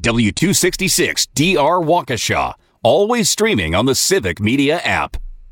W266 DR Waukesha. Always streaming on the Civic Media app.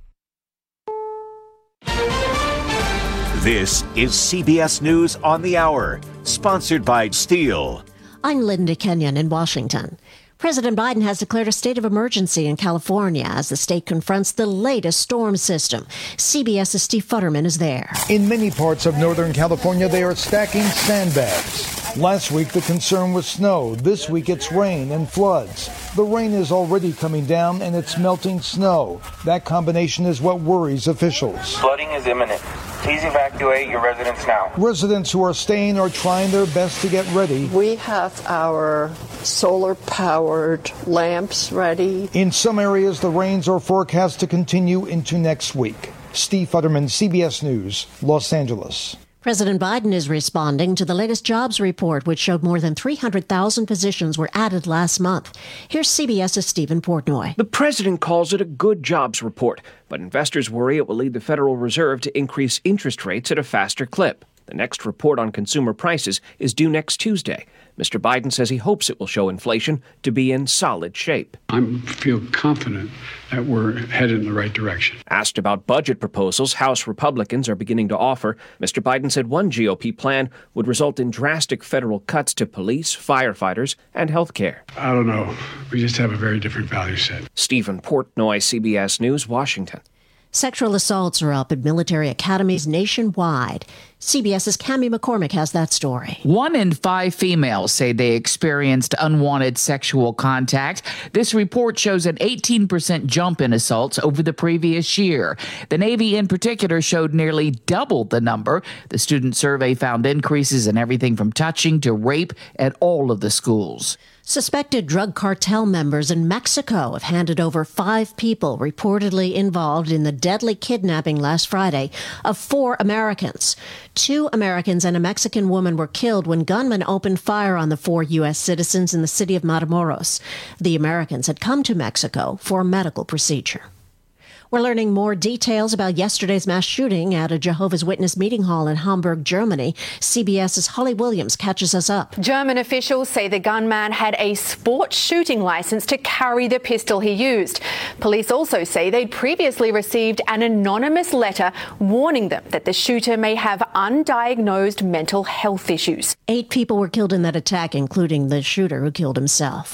This is CBS News on the Hour, sponsored by Steel. I'm Linda Kenyon in Washington. President Biden has declared a state of emergency in California as the state confronts the latest storm system. CBS's Steve Futterman is there. In many parts of Northern California, they are stacking sandbags. Last week, the concern was snow. This week, it's rain and floods. The rain is already coming down, and it's melting snow. That combination is what worries officials. Flooding is imminent. Please evacuate your residents now. Residents who are staying are trying their best to get ready. We have our solar-powered lamps ready. In some areas, the rains are forecast to continue into next week. Steve Futterman, CBS News, Los Angeles. President Biden is responding to the latest jobs report, which showed more than 300,000 positions were added last month. Here's CBS's Stephen Portnoy. The president calls it a good jobs report, but investors worry it will lead the Federal Reserve to increase interest rates at a faster clip. The next report on consumer prices is due next Tuesday. Mr. Biden says he hopes it will show inflation to be in solid shape. I feel confident that we're headed in the right direction. Asked about budget proposals House Republicans are beginning to offer, Mr. Biden said one GOP plan would result in drastic federal cuts to police, firefighters, and health care. I don't know. We just have a very different value set. Stephen Portnoy, CBS News, Washington. Sexual assaults are up at military academies nationwide. CBS's Cammie McCormick has that story. 1 in 5 females say they experienced unwanted sexual contact. This report shows an 18% jump in assaults over the previous year. The Navy in particular showed nearly double the number. The student survey found increases in everything from touching to rape at all of the schools. Suspected drug cartel members in Mexico have handed over 5 people reportedly involved in the deadly kidnapping last Friday of 4 Americans. 2 Americans and a Mexican woman were killed when gunmen opened fire on the 4 U.S. citizens in the city of Matamoros. The Americans had come to Mexico for a medical procedure. We're learning more details about yesterday's mass shooting at a Jehovah's Witness meeting hall in Hamburg, Germany. CBS's Holly Williams catches us up. German officials say the gunman had a sports shooting license to carry the pistol he used. Police also say they'd previously received an anonymous letter warning them that the shooter may have undiagnosed mental health issues. 8 people were killed in that attack, including the shooter who killed himself.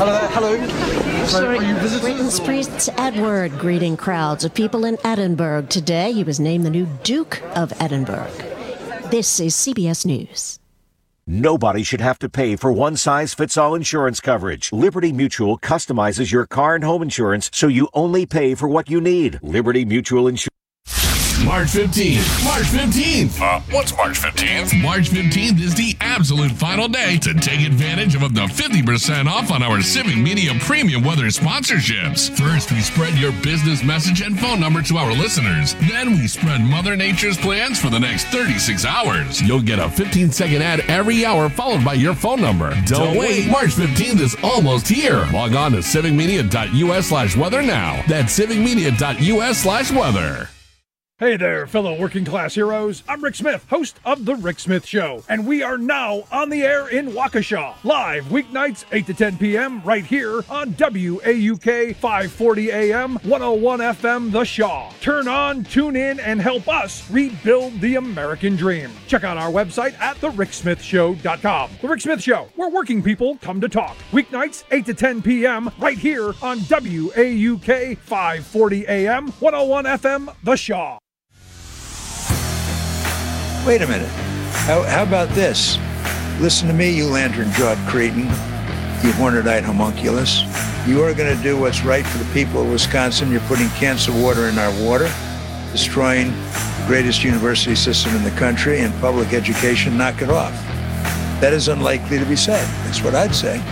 Hello. Sorry, are you visitors? Britain's Prince Edward greeting crowds of people in Edinburgh today. He was named the new Duke of Edinburgh. This is CBS News. Nobody should have to pay for one-size-fits-all insurance coverage. Liberty Mutual customizes your car and home insurance so you only pay for what you need. Liberty Mutual Insurance. March 15th. March 15th. What's March 15th? March 15th is the absolute final day to take advantage of up to 50% off on our Civic Media Premium Weather sponsorships. First, we spread your business message and phone number to our listeners. Then we spread Mother Nature's plans for the next 36 hours. You'll get a 15-second ad every hour followed by your phone number. Don't wait. March 15th is almost here. Log on to civicmedia.us/weather now. That's civicmedia.us/weather. Hey there, fellow working class heroes. I'm Rick Smith, host of The Rick Smith Show, and we are now on the air in Waukesha, live weeknights 8 to 10 p.m. right here on WAUK 540 AM, 101 FM, The Shaw. Turn on, tune in, and help us rebuild the American dream. Check out our website at thericksmithshow.com. The Rick Smith Show, where working people come to talk. Weeknights 8 to 10 p.m. right here on WAUK 540 AM, 101 FM, The Shaw. Wait a minute. How about this? Listen to me, you lantern-jawed cretin, you horned-eyed homunculus. You are going to do what's right for the people of Wisconsin. You're putting cancer water in our water, destroying the greatest university system in the country and public education. Knock it off. That is unlikely to be said. That's what I'd say.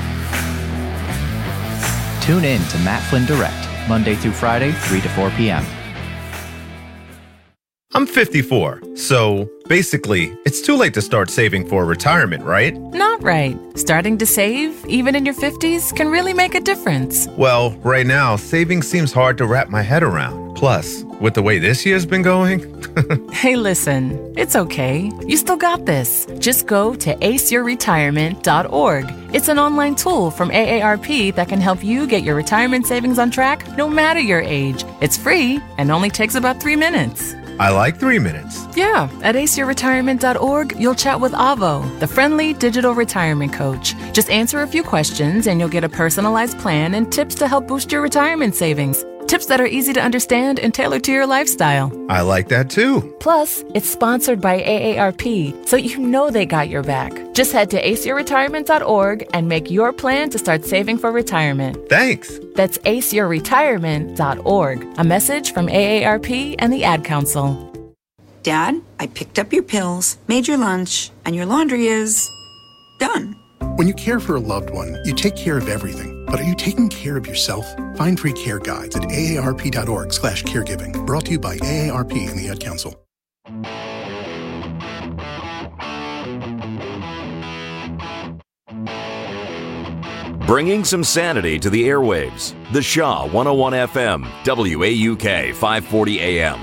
Tune in to Matt Flynn Direct, Monday through Friday, 3 to 4 p.m. I'm 54, so basically, it's too late to start saving for retirement, right? Not right. Starting to save, even in your 50s, can really make a difference. Well, right now, saving seems hard to wrap my head around. Plus, with the way this year's been going... Hey, listen, it's okay. You still got this. Just go to aceyourretirement.org. It's an online tool from AARP that can help you get your retirement savings on track no matter your age. It's free and only takes about 3 minutes. I like 3 minutes. Yeah, at aceyourretirement.org, you'll chat with Avo, the friendly digital retirement coach. Just answer a few questions and you'll get a personalized plan and tips to help boost your retirement savings. Tips that are easy to understand and tailored to your lifestyle. I like that too. Plus, it's sponsored by AARP, so you know they got your back. Just head to aceyourretirement.org and make your plan to start saving for retirement. Thanks. That's aceyourretirement.org. A message from AARP and the Ad Council. Dad, I picked up your pills, made your lunch, and your laundry is done. When you care for a loved one, you take care of everything. But are you taking care of yourself? Find free care guides at aarp.org/caregiving. Brought to you by AARP and the Ad Council. Bringing some sanity to the airwaves. The Shaw 101 FM, WAUK 540 AM.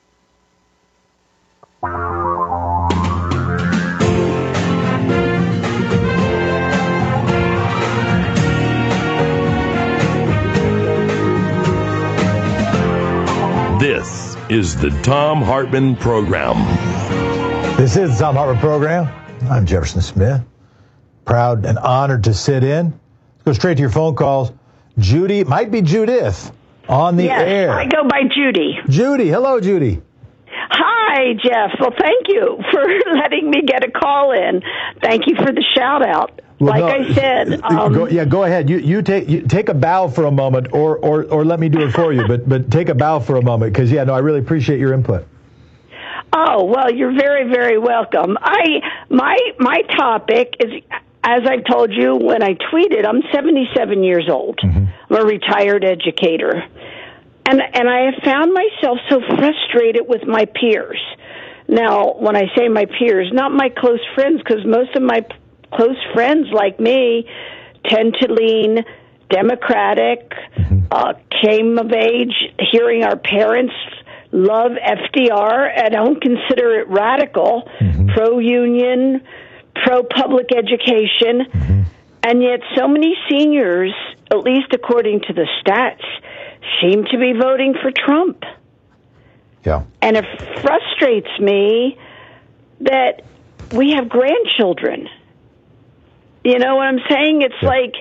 This is the Thom Hartmann Program. This is the Thom Hartmann Program. I'm Jefferson Smith. Proud and honored to sit in. Let's go straight to your phone calls. Judy, might be Judith, on the air. I go by Judy. Judy, hello, Judy. Hi, Jeff. Well, thank you for letting me get a call in. Thank you for the shout out. Well, I said, go ahead. You take a bow for a moment, or let me do it for you. But take a bow for a moment, because I really appreciate your input. Oh well, you're very, very welcome. My topic is, as I've told you when I tweeted, I'm 77 years old. Mm-hmm. I'm a retired educator, and I have found myself so frustrated with my peers. Now, when I say my peers, not my close friends, because most of my close friends like me tend to lean Democratic, came of age hearing our parents love FDR, and don't consider it radical, pro-union, pro-public education, and yet so many seniors, at least according to the stats, seem to be voting for Trump. Yeah. And it frustrates me that we have grandchildren. You know what I'm saying? It's like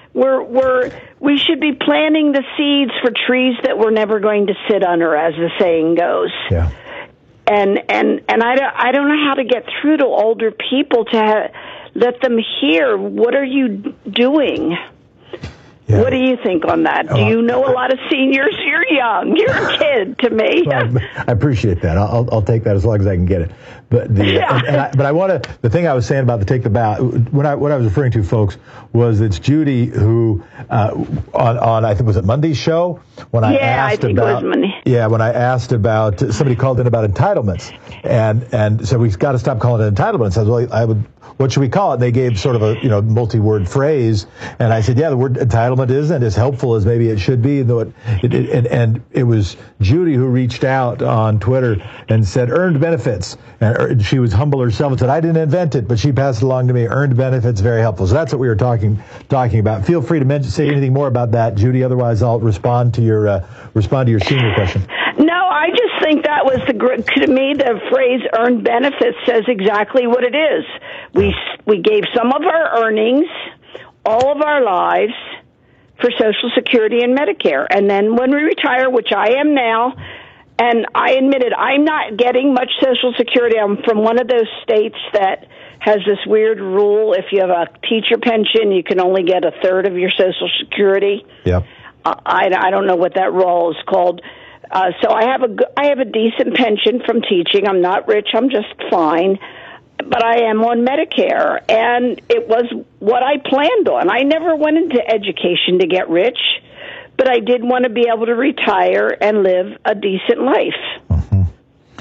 we should be planting the seeds for trees that we're never going to sit under, as the saying goes. Yeah. And I don't know how to get through to older people to let them hear, what are you doing? Yeah. What do you think on that? Do you know a lot of seniors? You're young. You're a kid to me. Well, I appreciate that. I'll take that as long as I can get it. But I want to. The thing I was saying about the take the bow, what I was referring to, folks, was it's Judy who on I think was it Monday's show when I asked it was Monday. Yeah, when I asked about somebody called in about entitlements, and so we've got to stop calling it entitlements. I would. What should we call it? They gave sort of a multi-word phrase, and I said, yeah, the word entitlement isn't as helpful as maybe it should be. Though and it was Judy who reached out on Twitter and said earned benefits, and she was humble herself and said I didn't invent it, but she passed it along to me. Earned benefits, very helpful. So that's what we were talking about. Feel free to say anything more about that, Judy. Otherwise, I'll respond to your senior question. No, I just think that was to me the phrase "earned benefits" says exactly what it is. We gave some of our earnings, all of our lives, for Social Security and Medicare, and then when we retire, which I am now, and I admitted I'm not getting much Social Security. I'm from one of those states that has this weird rule: if you have a teacher pension, you can only get a third of your Social Security. Yeah. I don't know what that rule is called. So I have a decent pension from teaching. I'm not rich. I'm just fine. But I am on Medicare, and it was what I planned on. I never went into education to get rich, but I did want to be able to retire and live a decent life. Mm-hmm.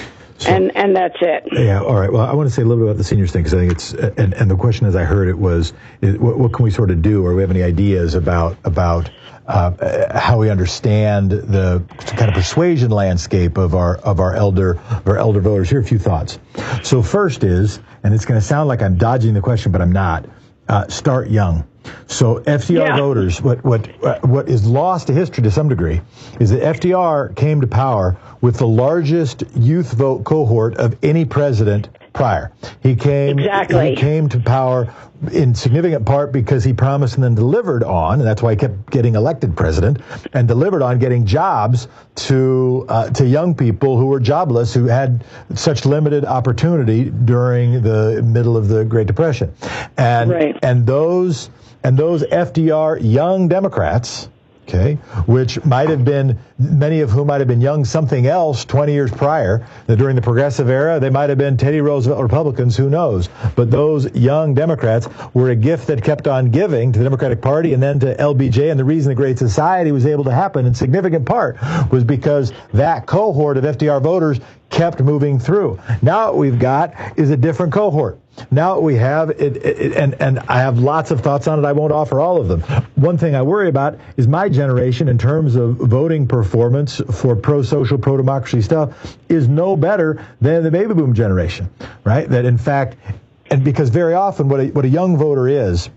and that's it. Yeah, all right. Well, I want to say a little bit about the seniors thing, because I think it's, and the question as I heard it was, what can we sort of do, or do we have any ideas about how we understand the kind of persuasion landscape of our elder voters? Here are a few thoughts. So first is, and it's going to sound like I'm dodging the question, but I'm not, start young. So FDR voters, what is lost to history to some degree is that FDR came to power with the largest youth vote cohort of any president prior. He came to power in significant part because he promised and then delivered on, and that's why he kept getting elected president, and delivered on getting jobs to young people who were jobless, who had such limited opportunity during the middle of the Great Depression. And those FDR young Democrats, okay, which might have been, many of whom might have been young something else 20 years prior, during the Progressive era, they might have been Teddy Roosevelt Republicans, who knows. But those young Democrats were a gift that kept on giving to the Democratic Party and then to LBJ, and the reason the Great Society was able to happen in significant part was because that cohort of FDR voters kept moving through. Now what we've got is a different cohort. Now what we have, and I have lots of thoughts on it. I won't offer all of them. One thing I worry about is my generation, in terms of voting performance for pro-social, pro-democracy stuff, is no better than the baby boom generation, right? That in fact, and because very often what a young voter is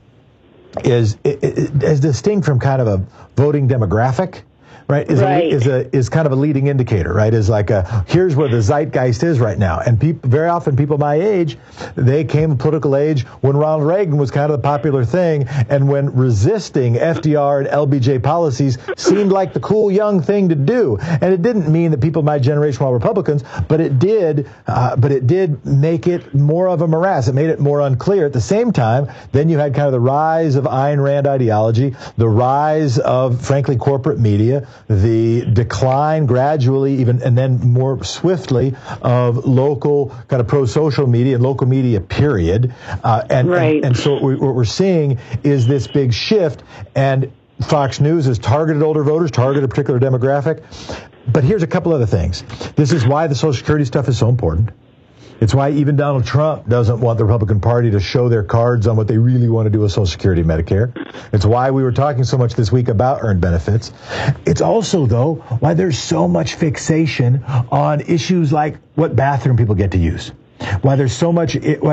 distinct from kind of a voting demographic, right, is kind of a leading indicator, right? Is like here's where the zeitgeist is right now. And very often people my age, they came to political age when Ronald Reagan was kind of the popular thing, and when resisting FDR and LBJ policies seemed like the cool young thing to do. And it didn't mean that people of my generation were all Republicans, but it did make it more of a morass. It made it more unclear. At the same time, then you had kind of the rise of Ayn Rand ideology, the rise of, frankly, corporate media, the decline gradually, even and then more swiftly, of local kind of pro-social media and local media, period. And so what we're seeing is this big shift, and Fox News has targeted older voters, targeted a particular demographic. But here's a couple other things. This is why the Social Security stuff is so important. It's why even Donald Trump doesn't want the Republican Party to show their cards on what they really want to do with Social Security and Medicare. It's why we were talking so much this week about earned benefits. It's also, though, why there's so much fixation on issues like what bathroom people get to use. Why there's so much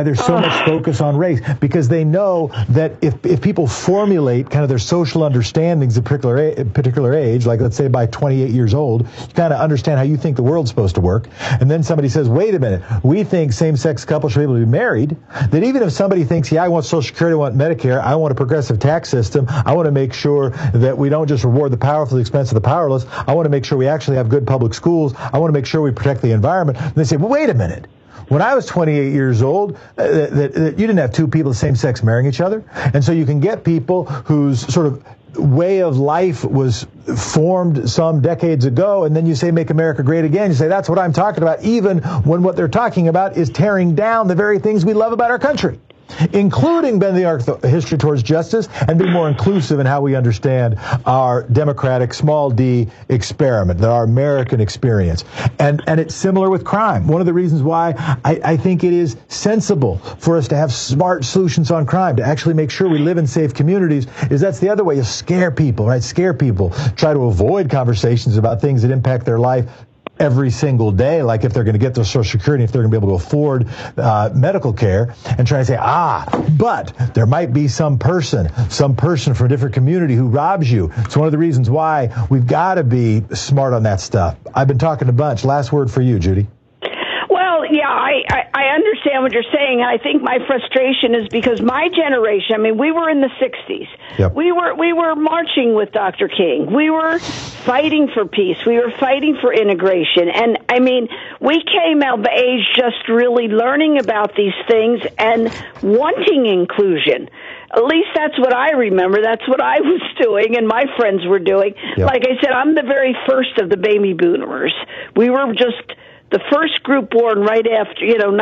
focus on race, because they know that if people formulate kind of their social understandings at a particular age, like let's say by 28 years old, you kind of understand how you think the world's supposed to work, and then somebody says, wait a minute, we think same-sex couples should be able to be married, that even if somebody thinks, I want Social Security, I want Medicare, I want a progressive tax system, I want to make sure that we don't just reward the powerful at the expense of the powerless, I want to make sure we actually have good public schools, I want to make sure we protect the environment, and they say, well, wait a minute. When I was 28 years old, you didn't have two people of the same sex marrying each other. And so you can get people whose sort of way of life was formed some decades ago, and then you say, make America great again. You say, that's what I'm talking about, even when what they're talking about is tearing down the very things we love about our country, including bending our history towards justice and being more inclusive in how we understand our democratic small d experiment, our American experience. And it's similar with crime. One of the reasons why I think it is sensible for us to have smart solutions on crime, to actually make sure we live in safe communities, is that's the other way. You scare people, right? Scare people. Try to avoid conversations about things that impact their life every single day, like if they're going to get their Social Security, if they're going to be able to afford medical care, and try to say, but there might be some person from a different community who robs you. It's one of the reasons why we've got to be smart on that stuff. I've been talking a bunch. Last word for you, Judy. Well, yeah, I understand what you're saying. I think my frustration is because my generation, I mean, we were in the 60s. Yep. We were marching with Dr. King. We were fighting for peace. We were fighting for integration. And, I mean, we came of age just really learning about these things and wanting inclusion. At least that's what I remember. That's what I was doing and my friends were doing. Yep. Like I said, I'm the very first of the baby boomers. We were just the first group born right after,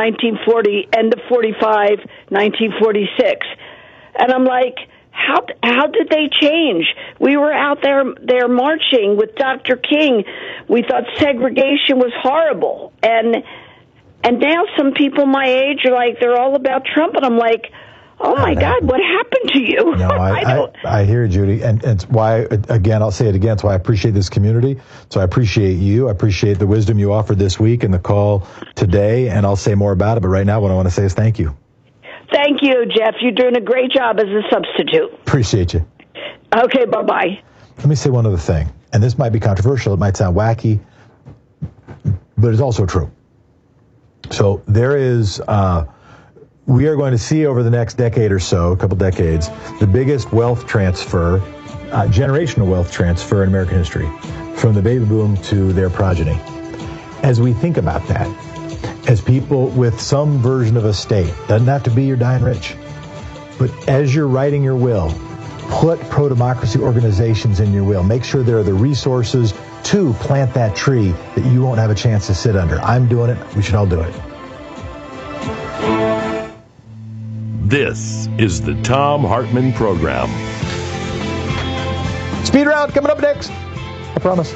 1940, end of 45, 1946. And I'm like, how did they change? We were out there marching with Dr. King. We thought segregation was horrible. And And now some people my age are like, they're all about Trump. And I'm like, oh, my God, what happened to you? No, I hear you, Judy. And it's why, again, I'll say it again, it's why I appreciate this community. So I appreciate you. I appreciate the wisdom you offered this week and the call today. And I'll say more about it. But right now, what I want to say is thank you. Thank you, Jeff. You're doing a great job as a substitute. Appreciate you. Okay, bye-bye. Let me say one other thing. And this might be controversial. It might sound wacky, but it's also true. So there is... we are going to see over the next decade or so, a couple decades, the biggest wealth transfer, generational wealth transfer in American history, from the baby boom to their progeny. As we think about that, as people with some version of a state, doesn't have to be your dying rich, but as you're writing your will, put pro-democracy organizations in your will. Make sure there are the resources to plant that tree that you won't have a chance to sit under. I'm doing it. We should all do it. This is the Thom Hartmann Program. Speed round coming up next. I promise.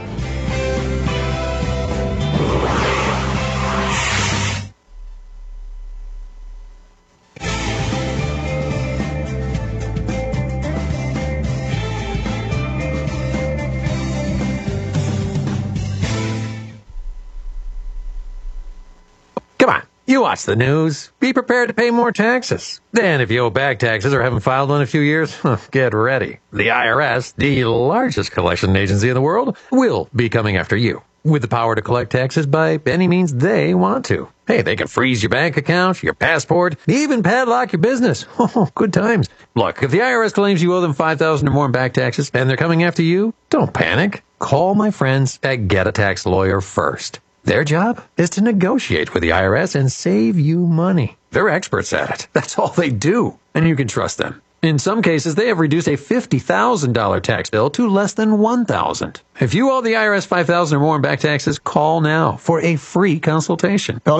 You watch the news. Be prepared to pay more taxes. Then if you owe back taxes or haven't filed one in a few years, get ready. The IRS, the largest collection agency in the world, will be coming after you with the power to collect taxes by any means they want to. Hey, they can freeze your bank account, your passport, even padlock your business. Oh, good times. Look, if the IRS claims you owe them $5,000 or more in back taxes and they're coming after you, don't panic. Call my friends at Get a Tax Lawyer first. Their job is to negotiate with the IRS and save you money. They're experts at it. That's all they do. And you can trust them. In some cases, they have reduced a $50,000 tax bill to less than $1,000. If you owe the IRS $5,000 or more in back taxes, call now for a free consultation. Call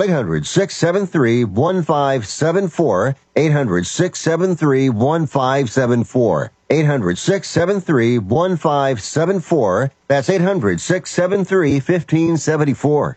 800-673-1574. 800-673-1574. 800-673-1574. That's 800-673-1574.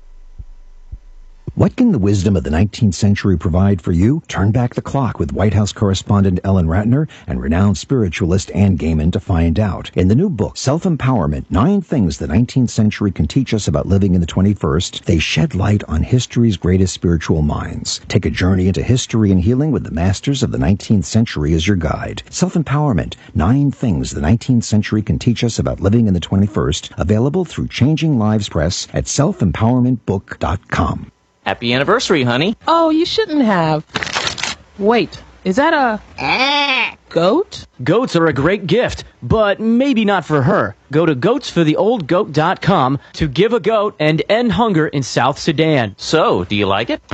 What can the wisdom of the 19th century provide for you? Turn back the clock with White House correspondent Ellen Ratner and renowned spiritualist Ann Gaiman to find out. In the new book, Self-Empowerment, 9 Things the 19th Century Can Teach Us About Living in the 21st, they shed light on history's greatest spiritual minds. Take a journey into history and healing with the masters of the 19th century as your guide. Self-Empowerment, 9 Things the 19th Century Can Teach Us About Living in the 21st, available through Changing Lives Press at selfempowermentbook.com. Happy anniversary, honey. Oh, you shouldn't have. Wait, is that a goat? Goats are a great gift, but maybe not for her. Go to goatsfortheoldgoat.com to give a goat and end hunger in South Sudan. So, do you like it?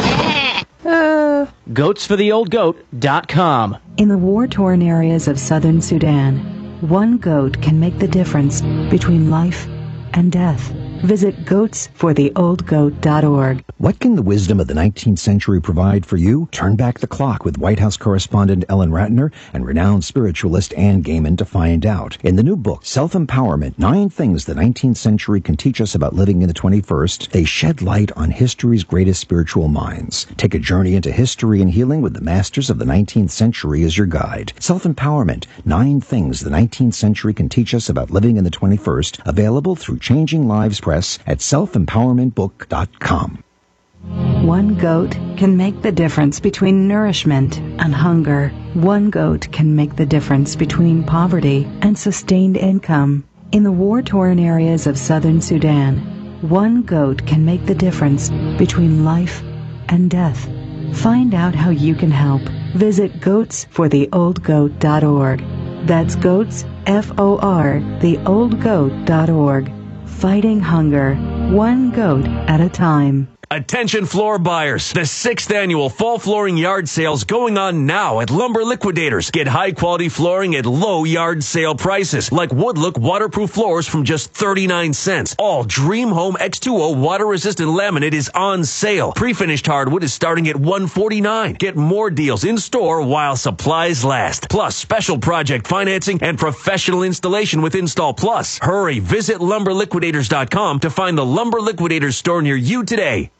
Goatsfortheoldgoat.com. In the war-torn areas of southern Sudan, one goat can make the difference between life and death. Visit goatsfortheoldgoat.org. What can the wisdom of the 19th century provide for you? Turn back the clock with White House correspondent Ellen Ratner and renowned spiritualist Ann Gaiman to find out. In the new book, Self-Empowerment, 9 Things the 19th Century Can Teach Us About Living in the 21st, they shed light on history's greatest spiritual minds. Take a journey into history and healing with the masters of the 19th century as your guide. Self-Empowerment, 9 Things the 19th Century Can Teach Us About Living in the 21st, available through Changing Lives Press at selfempowermentbook.com. One goat can make the difference between nourishment and hunger. One goat can make the difference between poverty and sustained income. In the war-torn areas of southern Sudan, one goat can make the difference between life and death. Find out how you can help. Visit goatsfortheoldgoat.org. That's goats, F-O-R, theoldgoat.org. Fighting hunger, one goat at a time. Attention floor buyers. The 6th annual fall flooring yard sale's going on now at Lumber Liquidators. Get high quality flooring at low yard sale prices, like Woodlook waterproof floors from just 39 cents. All Dream Home X2O water resistant laminate is on sale. Pre-finished hardwood is starting at $149. Get more deals in store while supplies last. Plus special project financing and professional installation with Install Plus. Hurry, visit lumberliquidators.com to find the Lumber Liquidators store near you today.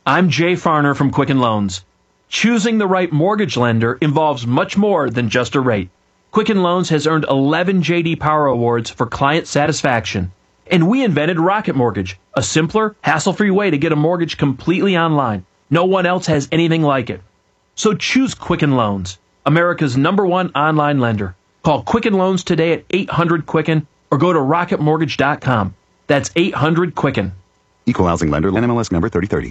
I'm Jay Farner from Quicken Loans. Choosing the right mortgage lender involves much more than just a rate. Quicken Loans has earned 11 J.D. Power Awards for client satisfaction. And we invented Rocket Mortgage, a simpler, hassle-free way to get a mortgage completely online. No one else has anything like it. So choose Quicken Loans, America's #1 online lender. Call Quicken Loans today at 800-QUICKEN or go to rocketmortgage.com. That's 800-QUICKEN. Equal housing lender, NMLS number 3030.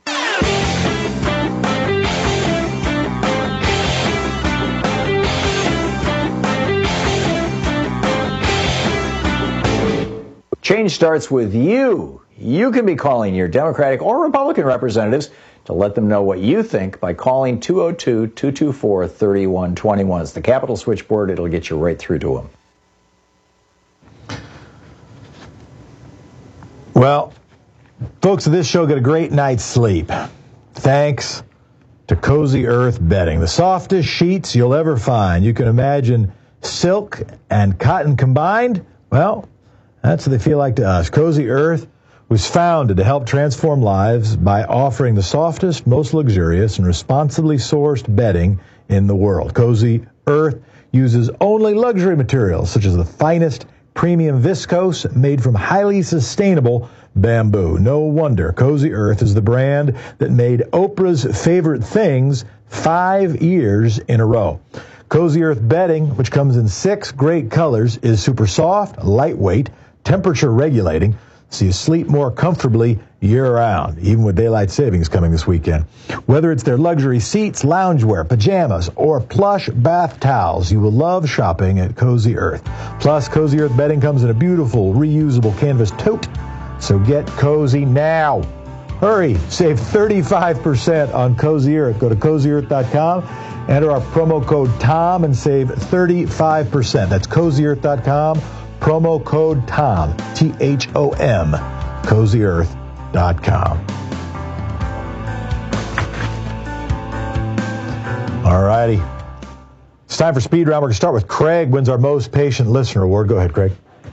Change starts with you. You can be calling your Democratic or Republican representatives to let them know what you think by calling 202-224-3121. It's the Capitol switchboard. It'll get you right through to them. Well, folks, this show get a great night's sleep. Thanks to Cozy Earth bedding. The softest sheets you'll ever find. You can imagine silk and cotton combined. Well, that's what they feel like to us. Cozy Earth was founded to help transform lives by offering the softest, most luxurious, and responsibly sourced bedding in the world. Cozy Earth uses only luxury materials such as the finest premium viscose made from highly sustainable bamboo. No wonder Cozy Earth is the brand that made Oprah's Favorite Things 5 years in a row. Cozy Earth bedding, which comes in 6 great colors, is super soft, lightweight, temperature regulating, so you sleep more comfortably year-round, even with daylight savings coming this weekend. Whether it's their luxury seats, loungewear, pajamas, or plush bath towels, you will love shopping at Cozy Earth. Plus, Cozy Earth bedding comes in a beautiful, reusable canvas tote, so get cozy now. Hurry, save 35% on Cozy Earth. Go to CozyEarth.com, enter our promo code TOM, and save 35%. That's CozyEarth.com. Promo code TOM, T-H-O-M, CozyEarth.com. All righty. It's time for Speed Round. We're going to start with Craig, wins our Most Patient Listener Award. Go ahead, Craig.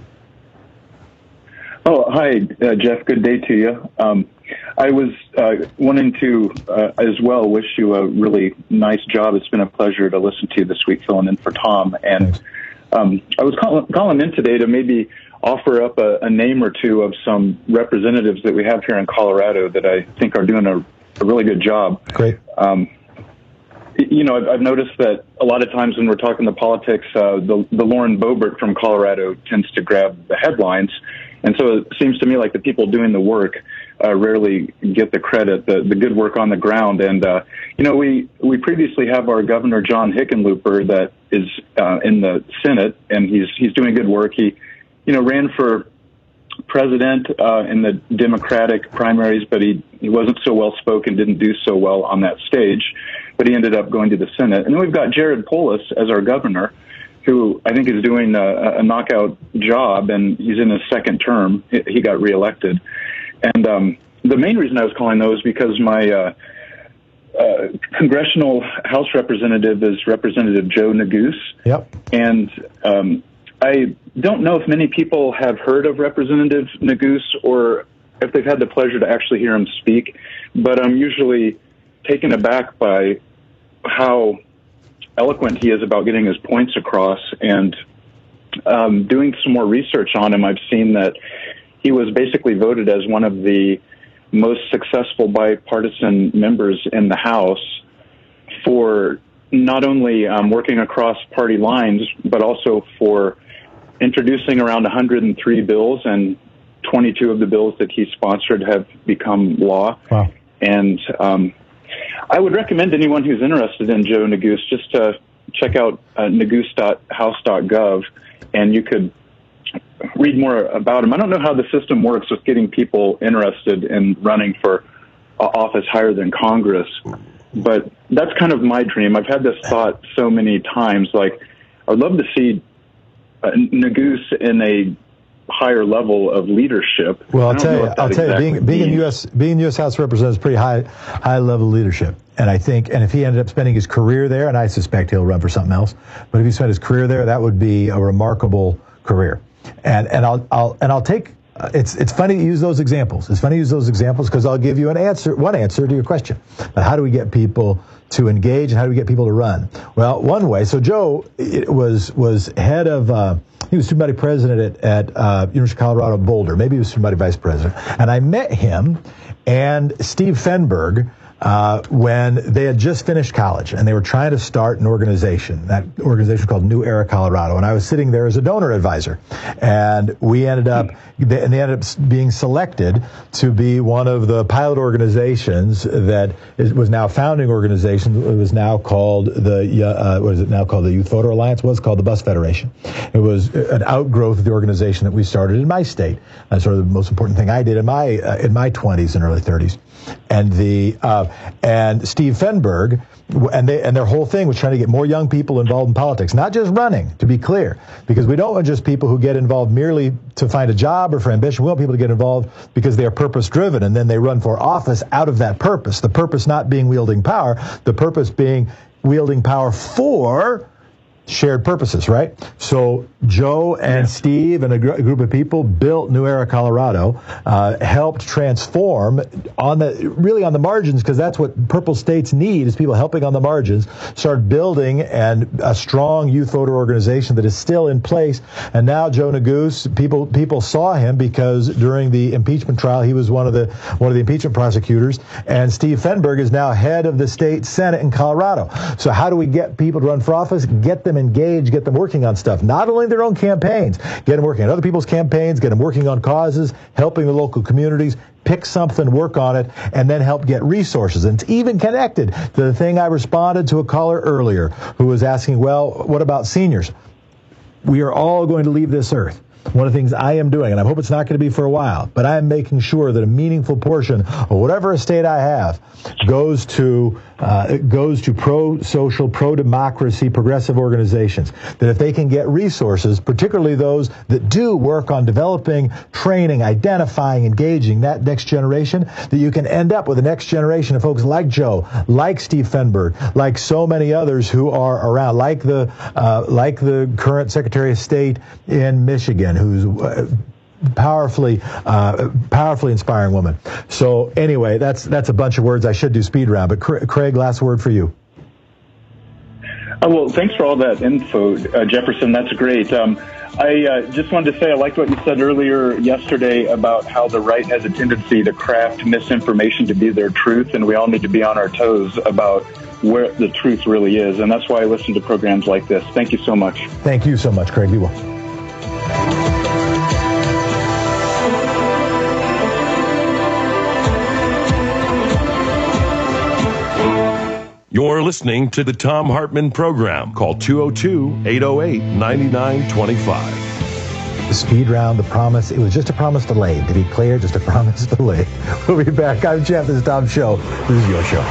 Oh, hi, Jeff. Good day to you. I was wanting to, as well, wish you a really nice job. It's been a pleasure to listen to you this week, filling in for Tom. And I was calling in today to maybe offer up a name or two of some representatives that we have here in Colorado that I think are doing a really good job. Great. You know, I've noticed that a lot of times when we're talking the politics, the Lauren Boebert from Colorado tends to grab the headlines. And so it seems to me like the people doing the work rarely get the credit, the good work on the ground. And, you know, we previously have our Governor John Hickenlooper that is in the Senate, and he's doing good work. He, you know, ran for president in the Democratic primaries, but he wasn't so well-spoken, didn't do so well on that stage, but he ended up going to the Senate. And then we've got Jared Polis as our governor, who I think is doing a knockout job, and he's in his second term. He got reelected. And the main reason I was calling those is because my congressional House representative is Representative Joe Neguse. Yep. And I don't know if many people have heard of Representative Neguse or if they've had the pleasure to actually hear him speak, but I'm usually taken aback by how eloquent he is about getting his points across. And doing some more research on him, I've seen that he was basically voted as one of the most successful bipartisan members in the House for not only working across party lines, but also for introducing around 103 bills, and 22 of the bills that he sponsored have become law. Wow. And I would recommend anyone who's interested in Joe Neguse just to check out neguse.house.gov, and you could read more about him. I don't know how the system works with getting people interested in running for office higher than Congress, but that's kind of my dream. I've had this thought so many times, like, I'd love to see Neguse in a higher level of leadership. Well, I'll tell you, being in U.S. House Representatives is pretty high level leadership. And I think, and if he ended up spending his career there, and I suspect he'll run for something else, but if he spent his career there, that would be a remarkable career. And I'll take it's funny to use those examples. It's funny to use those examples because I'll give you one answer to your question. But how do we get people to engage and how do we get people to run? Well, one way. So Joe was head of, he was student body president at University of Colorado Boulder. Maybe he was student body vice president. And I met him and Steve Fenberg when they had just finished college and they were trying to start an organization. That organization was called New Era Colorado. And I was sitting there as a donor advisor. And they ended up being selected to be one of the pilot organizations that was now a founding organization. It was now called the Youth Voter Alliance? Was called the Bus Federation. It was an outgrowth of the organization that we started in my state. That's sort of the most important thing I did in my 20s and early 30s. And and Steve Fenberg, and their whole thing was trying to get more young people involved in politics, not just running, to be clear, because we don't want just people who get involved merely to find a job or for ambition. We want people to get involved because they are purpose-driven, and then they run for office out of that purpose. The purpose not being wielding power, the purpose being wielding power for shared purposes, right? So Joe and Steve and a group of people built New Era Colorado, helped transform really on the margins, because that's what purple states need, is people helping on the margins, start building a strong youth voter organization that is still in place. And now Joe Neguse, people saw him because during the impeachment trial, he was one of the impeachment prosecutors, and Steve Fenberg is now head of the state Senate in Colorado. So how do we get people to run for office? Get them engaged, get them working on stuff, not only their own campaigns, get them working on other people's campaigns, get them working on causes, helping the local communities, pick something, work on it, and then help get resources. And it's even connected to the thing I responded to a caller earlier who was asking, well, what about seniors? We are all going to leave this earth. One of the things I am doing, and I hope it's not going to be for a while, but I am making sure that a meaningful portion of whatever estate I have goes to pro-social, pro-democracy, progressive organizations. That if they can get resources, particularly those that do work on developing, training, identifying, engaging that next generation, that you can end up with a next generation of folks like Joe, like Steve Fenberg, like so many others who are around, like the current Secretary of State in Michigan, who's powerfully inspiring woman. So anyway, that's a bunch of words. I should do speed round, but Craig, last word for you. Well, thanks for all that info, Jefferson. That's great. I just wanted to say I liked what you said earlier yesterday about how the right has a tendency to craft misinformation to be their truth, and we all need to be on our toes about where the truth really is. And that's why I listen to programs like this. Thank you so much. Thank you so much, Craig. Be well. You're listening to the Thom Hartmann Program. Call 202-808-9925. The speed round, the promise, it was just a promise delayed. To be clear, just a promise delayed. We'll be back. I'm Jeff. This is Tom's show. This is your show.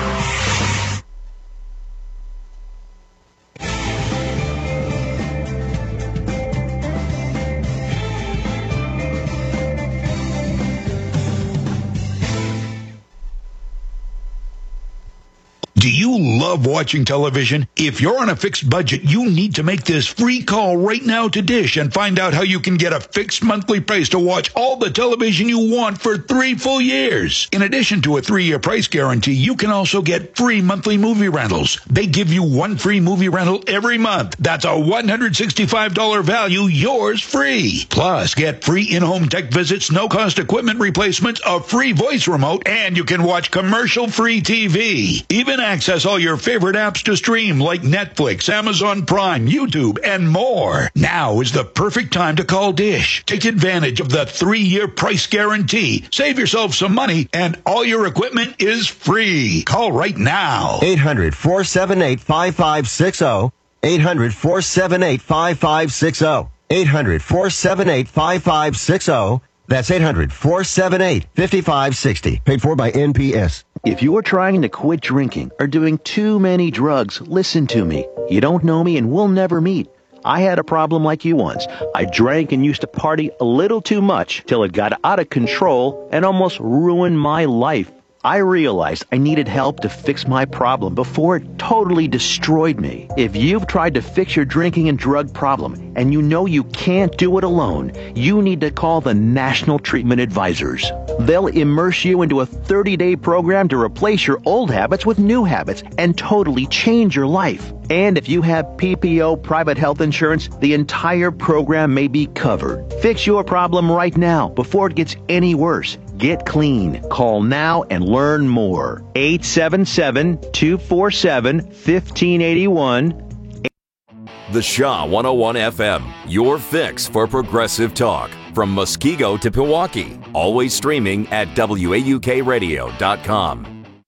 Do you love watching television? If you're on a fixed budget, you need to make this free call right now to Dish and find out how you can get a fixed monthly price to watch all the television you want for 3 full years. In addition to a 3-year price guarantee, you can also get free monthly movie rentals. They give you 1 free movie rental every month. That's a $165 value, yours free. Plus, get free in-home tech visits, no-cost equipment replacements, a free voice remote, and you can watch commercial-free TV. Even access all your favorite apps to stream like Netflix, Amazon Prime, YouTube, and more. Now is the perfect time to call Dish. Take advantage of the 3-year price guarantee. Save yourself some money, and all your equipment is free. Call right now. 800-478-5560. 800-478-5560. 800-478-5560. That's 800-478-5560. Paid for by NPS. If you're trying to quit drinking or doing too many drugs, listen to me. You don't know me and we'll never meet. I had a problem like you once. I drank and used to party a little too much till it got out of control and almost ruined my life. I realized I needed help to fix my problem before it totally destroyed me. If you've tried to fix your drinking and drug problem and you know you can't do it alone, you need to call the National Treatment Advisors. They'll immerse you into a 30-day program to replace your old habits with new habits and totally change your life. And if you have PPO private health insurance, the entire program may be covered. Fix your problem right now before it gets any worse. Get clean. Call now and learn more. 877-247-1581. The Shaw 101 FM, your fix for progressive talk. From Muskego to Pewaukee. Always streaming at WAUKradio.com.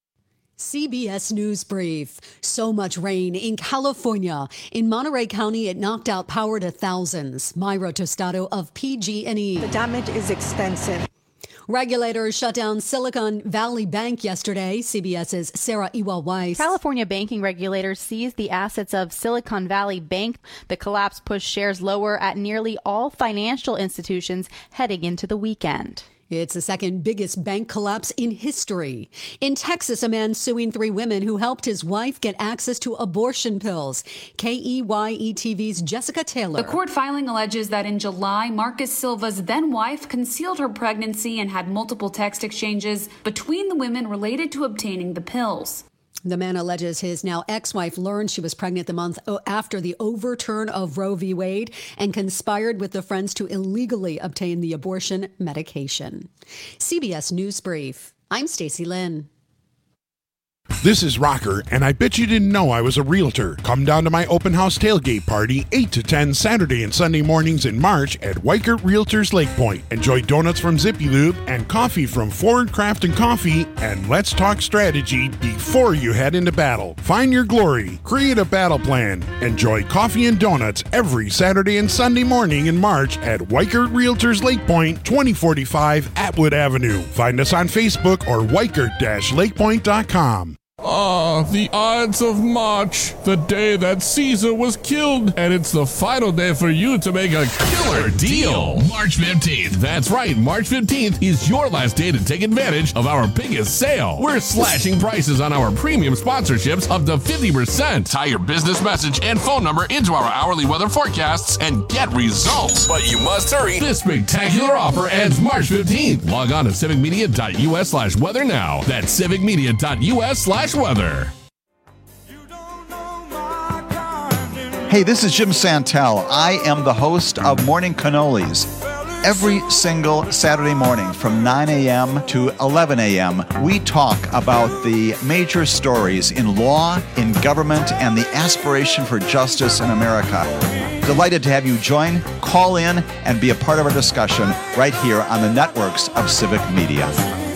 CBS News Brief. So much rain in California. In Monterey County, it knocked out power to thousands. Myra Tostado of PG&E. The damage is extensive. Regulators shut down Silicon Valley Bank yesterday. CBS's Sarah Ewell-Weiss. California banking regulators seized the assets of Silicon Valley Bank. The collapse pushed shares lower at nearly all financial institutions heading into the weekend. It's the second biggest bank collapse in history. In Texas, a man suing 3 women who helped his wife get access to abortion pills. KEYE-TV's Jessica Taylor. The court filing alleges that in July, Marcus Silva's then-wife concealed her pregnancy and had multiple text exchanges between the women related to obtaining the pills. The man alleges his now ex-wife learned she was pregnant the month after the overturn of Roe v. Wade and conspired with the friends to illegally obtain the abortion medication. CBS News Brief. I'm Stacey Lynn. This is Rocker, and I bet you didn't know I was a realtor. Come down to my open house tailgate party, 8 to 10 Saturday and Sunday mornings in March at Weichert Realtors Lake Point. Enjoy donuts from Zippy Lube and coffee from Forward Craft and Coffee, and let's talk strategy before you head into battle. Find your glory. Create a battle plan. Enjoy coffee and donuts every Saturday and Sunday morning in March at Weichert Realtors Lake Point, 2045 Atwood Avenue. Find us on Facebook or weichert-lakepoint.com. Ah, the Ides of March, the day that Caesar was killed, and it's the final day for you to make a killer deal. March 15th. That's right, March 15th is your last day to take advantage of our biggest sale. We're slashing prices on our premium sponsorships up to 50%. Tie your business message and phone number into our hourly weather forecasts and get results. But you must hurry. This spectacular offer ends March 15th. Log on to civicmedia.us/weather now. That's civicmedia.us/weather. Hey, this is Jim Santel. I am the host of Morning Cannolis. Every single Saturday morning from 9 a.m. to 11 a.m., we talk about the major stories in law, in government, and the aspiration for justice in America. Delighted to have you join, call in, and be a part of our discussion right here on the networks of Civic Media.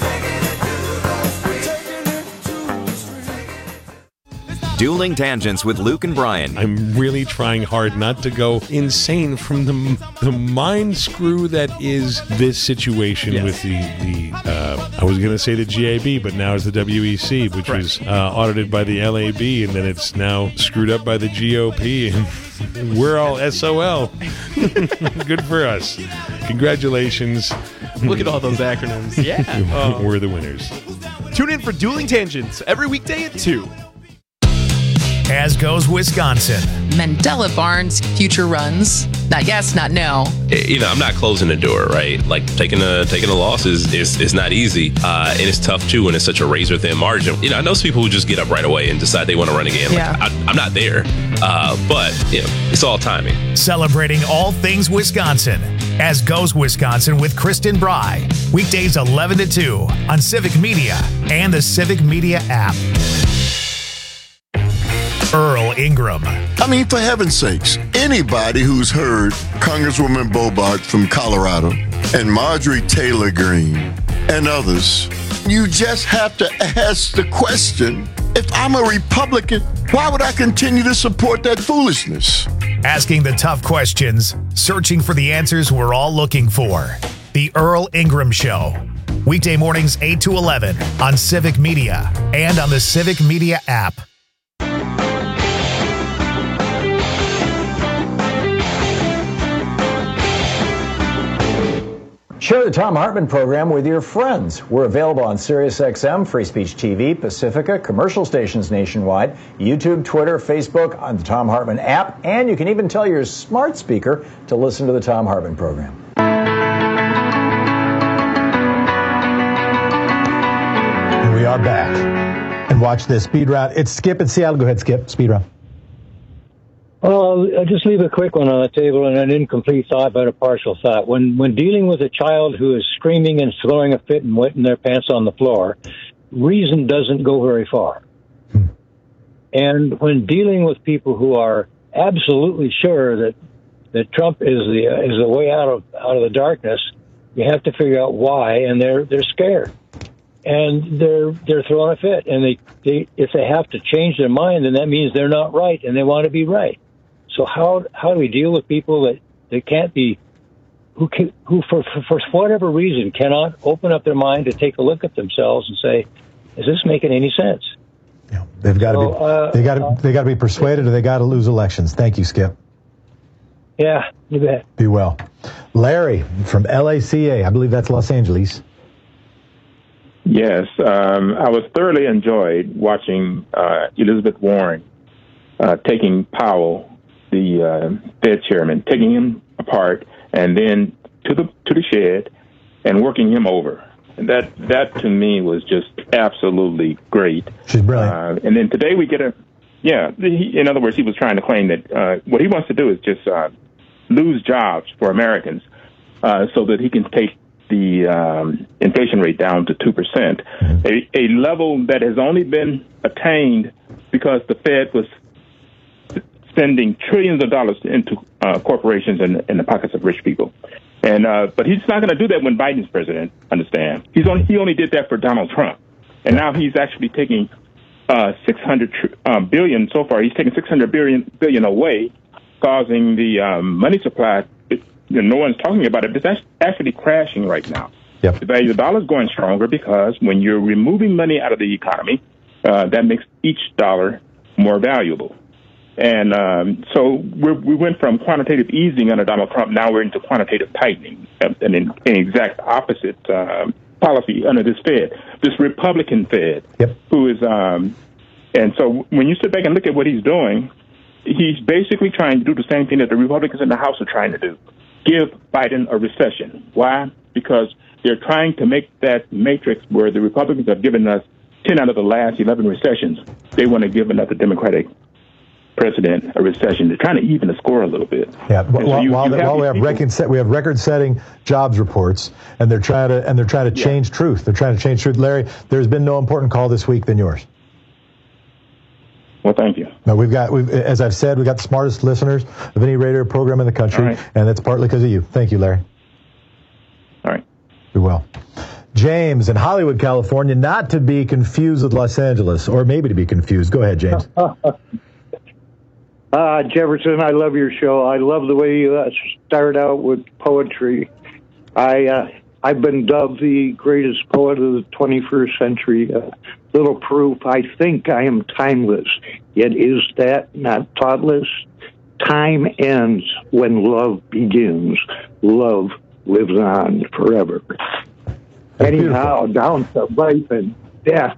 Dueling Tangents with Luke and Brian. I'm really trying hard not to go insane from the mind screw that is this situation with the I was going to say the GAB, but now it's the WEC, which was audited by the LAB, and then it's now screwed up by the GOP, and we're all SOL. Good for us. Congratulations. Look at all those acronyms. Yeah. We're the winners. Tune in for Dueling Tangents every weekday at 2. As goes Wisconsin. Mandela Barnes future runs. Not yes, not no. You know, I'm not closing the door, right? Like taking a loss is not easy, and it's tough too when it's such a razor thin margin. You know, I know some people who just get up right away and decide they want to run again. Yeah. Like, I'm not there, but you know, it's all timing. Celebrating all things Wisconsin. As goes Wisconsin with Kristen Bry. Weekdays 11 to 2 on Civic Media and the Civic Media app. Earl Ingram. I mean, for heaven's sakes, anybody who's heard Congresswoman Boebert from Colorado and Marjorie Taylor Greene and others, you just have to ask the question, if I'm a Republican, why would I continue to support that foolishness? Asking the tough questions, searching for the answers we're all looking for. The Earl Ingram Show. Weekday mornings 8 to 11 on Civic Media and on the Civic Media app. Share the Thom Hartmann program with your friends. We're available on SiriusXM, Free Speech TV, Pacifica, commercial stations nationwide, YouTube, Twitter, Facebook, on the Thom Hartmann app, and you can even tell your smart speaker to listen to the Thom Hartmann program. And we are back. And watch this speed round. It's Skip in Seattle. Go ahead, Skip. Speed round. Well, I'll just leave a quick one on the table and an incomplete thought, but a partial thought. When dealing with a child who is screaming and throwing a fit and wetting their pants on the floor, reason doesn't go very far. And when dealing with people who are absolutely sure that Trump is the way out of the darkness, you have to figure out why, and they're scared. And they're throwing a fit, and they if they have to change their mind, then that means they're not right, and they want to be right. So how do we deal with people that can't be, who for whatever reason cannot open up their mind to take a look at themselves and say, is this making any sense? Yeah, they've got to they got to be persuaded, or they got to lose elections. Thank you, Skip. Yeah, you bet. Be well. Larry from LACA, I believe that's Los Angeles. Yes, I was thoroughly enjoyed watching Elizabeth Warren taking Powell, the Fed chairman, taking him apart and then to the shed and working him over. And that to me was just absolutely great. She's brilliant. And then today we get in other words, he was trying to claim that what he wants to do is just lose jobs for Americans so that he can take the inflation rate down to 2%, a level that has only been attained because the Fed was sending trillions of dollars into corporations and in the pockets of rich people. And but he's not going to do that when Biden's president, understand. He only did that for Donald Trump. And now he's actually taking $600 billion so far. He's taking $600 billion away, causing the money supply. No one's talking about it, but that's actually crashing right now. Yep. The value of the dollar is going stronger because when you're removing money out of the economy, that makes each dollar more valuable. And so we went from quantitative easing under Donald Trump. Now we're into quantitative tightening, and an exact opposite policy under this Fed, this Republican Fed, who is. And so when you sit back and look at what he's doing, he's basically trying to do the same thing that the Republicans in the House are trying to do. Give Biden a recession. Why? Because they're trying to make that matrix where the Republicans have given us 10 out of the last 11 recessions. They want to give another Democratic president a recession. They're trying to even the score a little bit. Yeah. While we have record-setting jobs reports, and they're trying to change truth. They're trying to change truth. Larry, there's been no important call this week than yours. Well, thank you. No, as I've said, we've got the smartest listeners of any radio program in the country, and that's partly because of you. Thank you, Larry. All right. Be well. James in Hollywood, California, not to be confused with Los Angeles, or maybe to be confused. Go ahead, James. Jefferson, I love your show. I love the way you start out with poetry. I've been dubbed the greatest poet of the 21st century. Little proof, I think I am timeless. Yet is that not thoughtless? Time ends when love begins. Love lives on forever. Anyhow, down to life and death.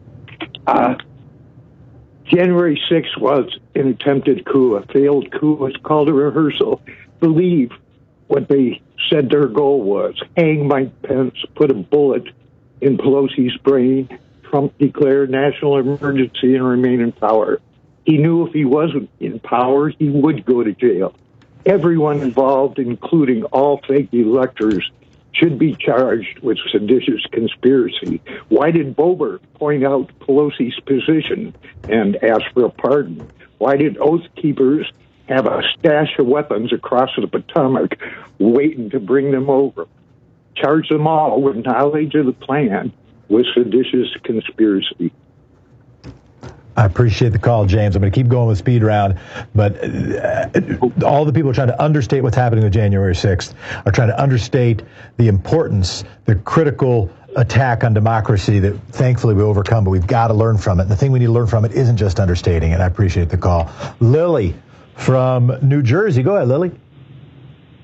January 6th was an attempted coup, a failed coup. It's called a rehearsal. Believe what they said their goal was. Hang Mike Pence, put a bullet in Pelosi's brain. Trump declared national emergency and remain in power. He knew if he wasn't in power, he would go to jail. Everyone involved, including all fake electors, should be charged with seditious conspiracy. Why did Boebert point out Pelosi's position and ask for a pardon? Why did Oath Keepers have a stash of weapons across the Potomac waiting to bring them over? Charge them all with knowledge of the plan with seditious conspiracy. I appreciate the call, James. I'm going to keep going with speed round, but all the people trying to understate what's happening with January 6th are trying to understate the importance, the critical attack on democracy that thankfully we overcome, but we've got to learn from it. And the thing we need to learn from it isn't just understating it. I appreciate the call. Lily from New Jersey. Go ahead, Lily.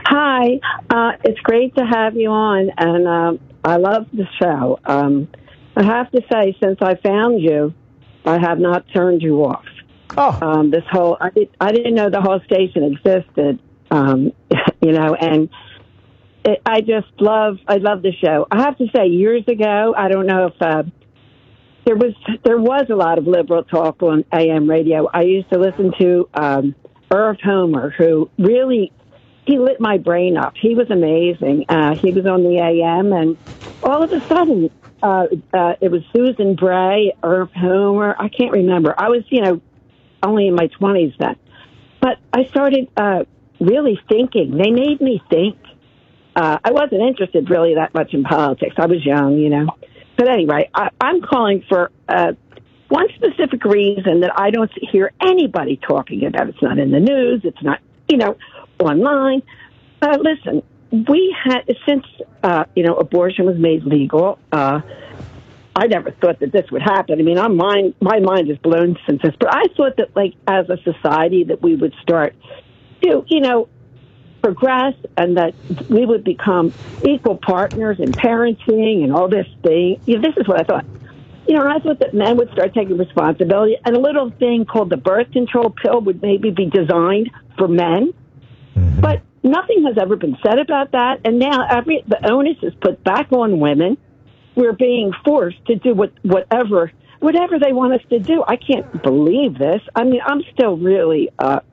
Hi, it's great to have you on, and I love the show. I have to say, since I found you, I have not turned you off. Oh, this whole I didn't know the whole station existed, you know, and I love the show. I have to say, years ago, I don't know if there was a lot of liberal talk on AM radio. I used to listen to Irv Homer, who really, he lit my brain up. He was amazing. He was on the AM, and all of a sudden, it was Susan Bray, Irv Homer. I can't remember. I was, only in my 20s then. But I started really thinking. They made me think. I wasn't interested really that much in politics. I was young, But anyway, I'm calling for one specific reason that I don't hear anybody talking about. It's not in the news. It's not, online. Listen, we had, since, abortion was made legal, I never thought that this would happen. I mean, my mind is blown since this. But I thought that, as a society, that we would start to, progress, and that we would become equal partners in parenting and all this thing. This is what I thought. And I thought that men would start taking responsibility, and a little thing called the birth control pill would maybe be designed for men. Mm-hmm. But nothing has ever been said about that, and now the onus is put back on women. We're being forced to do whatever they want us to do. I can't believe this. I mean, I'm still really,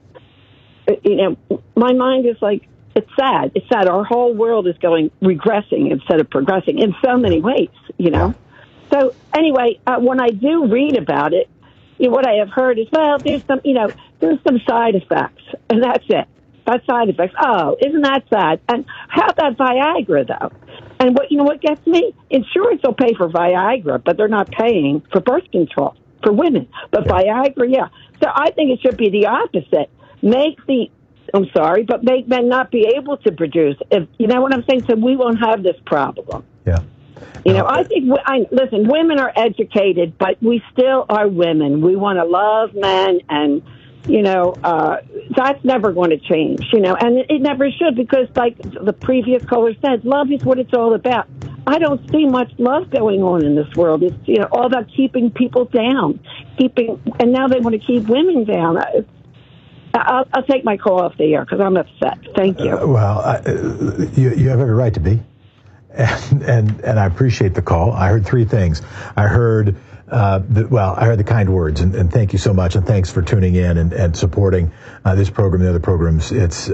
my mind is it's sad. It's sad. Our whole world is regressing instead of progressing in so many ways, So anyway, when I do read about it, what I have heard is, well, there's some side effects, and that's it. That's side effects. Oh, isn't that sad? And how about Viagra, though? And what gets me? Insurance will pay for Viagra, but they're not paying for birth control for women. But Viagra, yeah. So I think it should be the opposite. Make men not be able to produce. If you know what I'm saying, so we won't have this problem. Yeah. I think, listen, women are educated, but we still are women. We want to love men, and, that's never going to change, and it never should, because like the previous caller said, love is what it's all about. I don't see much love going on in this world. It's, all about keeping people down, and now they want to keep women down. I'll take my call off the air because I'm upset. Thank you. You have every right to be. And I appreciate the call. I heard three things. I heard I heard the kind words, and thank you so much, and thanks for tuning in and supporting this program and the other programs.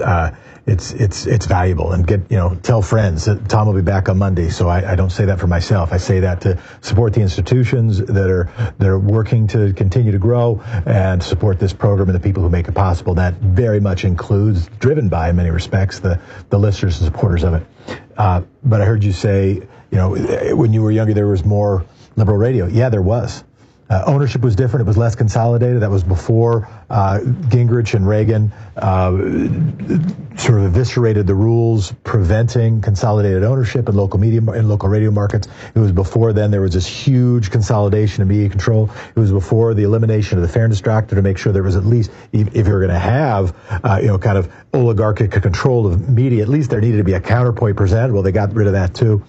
It's valuable, and tell friends that Tom will be back on Monday. So I don't say that for myself. I say that to support the institutions that are working to continue to grow and support this program and the people who make it possible. That very much includes, driven by in many respects, the listeners and supporters of it. But I heard you say, when you were younger, there was more liberal radio. Yeah, there was. Ownership was different. It was less consolidated. That was before Gingrich and Reagan sort of eviscerated the rules preventing consolidated ownership in local media and local radio markets. It was before then there was this huge consolidation of media control. It was before the elimination of the fairness doctrine to make sure there was at least, if you're going to have kind of oligarchic control of media, at least there needed to be a counterpoint presented. Well, they got rid of that too.